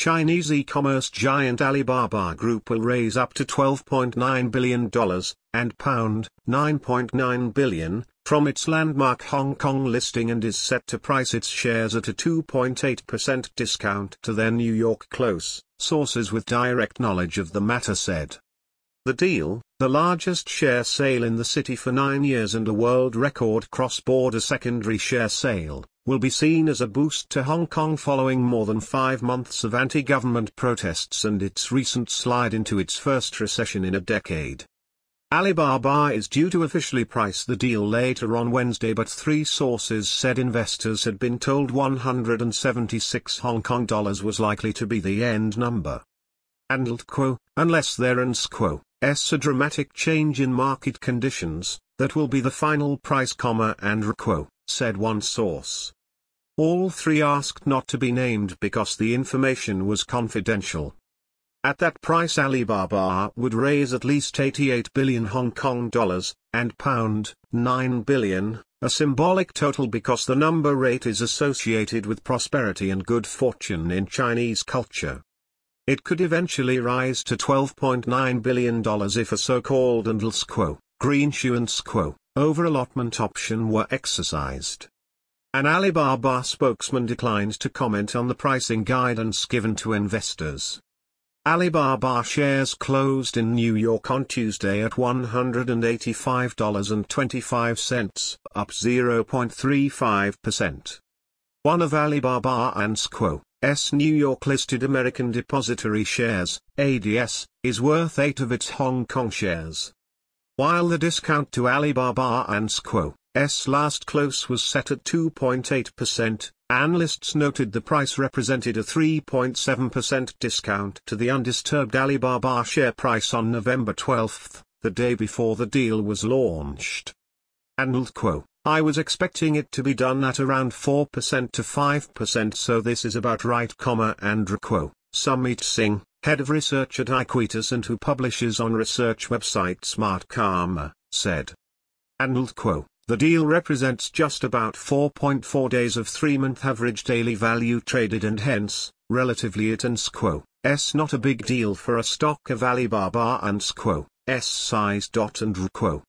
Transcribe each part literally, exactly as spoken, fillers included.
Chinese e-commerce giant Alibaba Group will raise up to twelve point nine billion dollars, and pound nine point nine billion dollars, from its landmark Hong Kong listing and is set to price its shares at a two point eight percent discount to their New York close, sources with direct knowledge of the matter said. The deal, the largest share sale in the city for nine years and a world record cross-border secondary share sale, will be seen as a boost to Hong Kong following more than five months of anti-government protests and its recent slide into its first recession in a decade. Alibaba is due to officially price the deal later on Wednesday, but three sources said investors had been told one hundred seventy-six Hong Kong dollars was likely to be the end number. And quo, unless there's quo, s a dramatic change in market conditions, that will be the final price, comma and quo, said one source. All three asked not to be named because the information was confidential. At that price Alibaba would raise at least eighty-eight billion Hong Kong dollars, and pound nine billion, a symbolic total because the number eight is associated with prosperity and good fortune in Chinese culture. It could eventually rise to twelve point nine billion dollars if a so-called and quo, greenshoe and quo, over-allotment option were exercised. An Alibaba spokesman declined to comment on the pricing guidance given to investors. Alibaba shares closed in New York on Tuesday at one hundred eighty-five dollars and twenty-five cents, up zero point three five percent. One of Alibaba and Quo's New York-listed American Depository Shares, A D S, is worth eight of its Hong Kong shares. While the discount to Alibaba and Quo's last close was set at two point eight percent, analysts noted the price represented a three point seven percent discount to the undisturbed Alibaba share price on November twelfth, the day before the deal was launched. And quo, I was expecting it to be done at around four percent to five percent, so this is about right, comma and quo, Sumit Singh, head of research at Equitas and who publishes on research website Smart Karma, said. And quo. The deal represents just about four point four days of three-month average daily value traded, and hence, relatively it and Quo's not a big deal for a stock of Alibaba and Quo's size. And quo.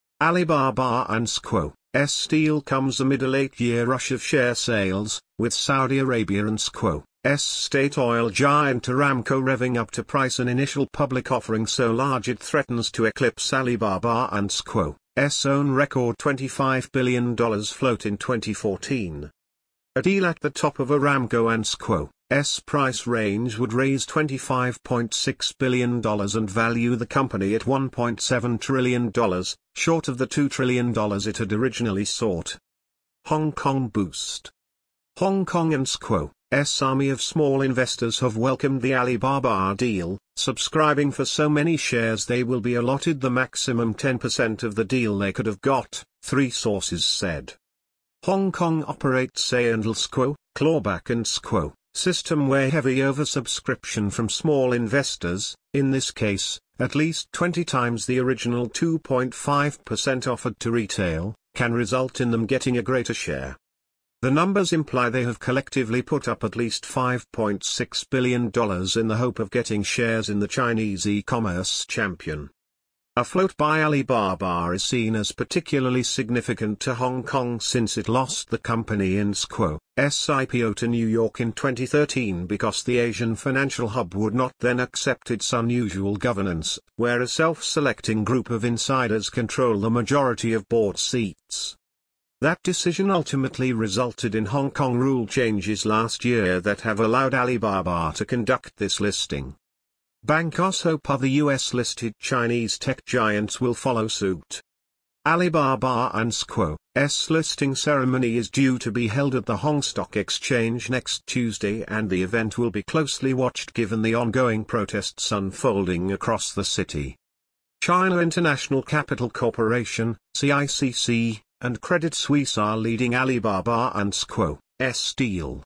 Alibaba and Quo's deal comes amid a late-year rush of share sales, with Saudi Arabia and Quo's state oil giant Aramco revving up to price an initial public offering so large it threatens to eclipse Alibaba and Quo's own record twenty-five billion dollars float in twenty fourteen. A deal at the top of Aramco and Quo's price range would raise twenty-five point six billion dollars and value the company at one point seven trillion dollars, short of the two trillion dollars it had originally sought. Hong Kong boost. Hong Kong and Quo's army of small investors have welcomed the Alibaba deal, subscribing for so many shares they will be allotted the maximum ten percent of the deal they could have got, three sources said. Hong Kong operates a and Quo, clawback and Quo, system where heavy oversubscription from small investors, in this case, at least twenty times the original two point five percent offered to retail, can result in them getting a greater share. The numbers imply they have collectively put up at least five point six billion dollars in the hope of getting shares in the Chinese e-commerce champion. A float by Alibaba is seen as particularly significant to Hong Kong since it lost the company in Quo's I P O to New York in twenty thirteen because the Asian financial hub would not then accept its unusual governance, where a self-selecting group of insiders control the majority of board seats. That decision ultimately resulted in Hong Kong rule changes last year that have allowed Alibaba to conduct this listing. Bankers hope other U S-listed Chinese tech giants will follow suit. Alibaba and Quo's listing ceremony is due to be held at the Hong Stock Exchange next Tuesday, and the event will be closely watched given the ongoing protests unfolding across the city. China International Capital Corporation, C I C C, and Credit Suisse are leading Alibaba and Quo's deal.